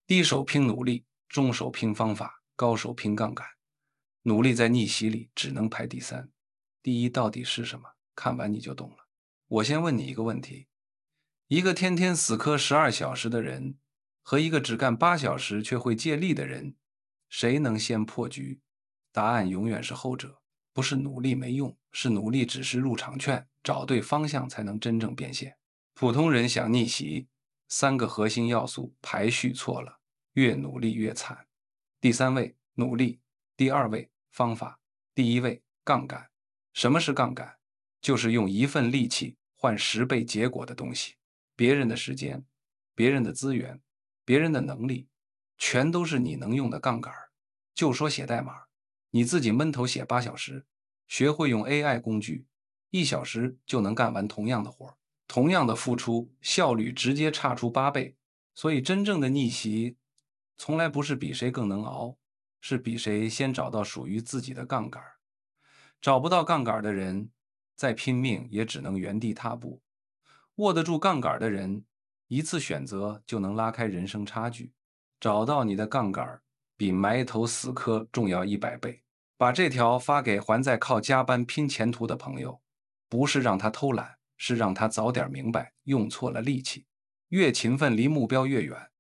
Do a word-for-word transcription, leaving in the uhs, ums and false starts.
低手拼努力，中手拼方法，高手拼杠杆。努力在逆袭里只能排第三。第一到底是什么？看完你就懂了。我先问你一个问题：一个天天死磕十二小时的人，和一个只干八小时却会借力的人，谁能先破局？答案永远是后者。不是努力没用，是努力只是入场券，找对方向才能真正变现。普通人想逆袭，三个核心要素排序错了，越努力越惨。第三位努力，第二位方法，第一位杠杆。什么是杠杆？就是用一份力气换十倍结果的东西。别人的时间，别人的资源，别人的能力，全都是你能用的杠杆。就说写代码，你自己闷头写八小时，学会用 A I 工具，一小时就能干完同样的活，同样的付出，效率直接差出八倍。所以真正的逆袭，从来不是比谁更能熬，是比谁先找到属于自己的杠杆。找不到杠杆的人，再拼命也只能原地踏步。握得住杠杆的人，一次选择就能拉开人生差距。找到你的杠杆，比埋头死磕重要一百倍。把这条发给还在靠加班拼前途的朋友，不是让他偷懒，是让他早点明白用错了力气。越勤奋离目标越远，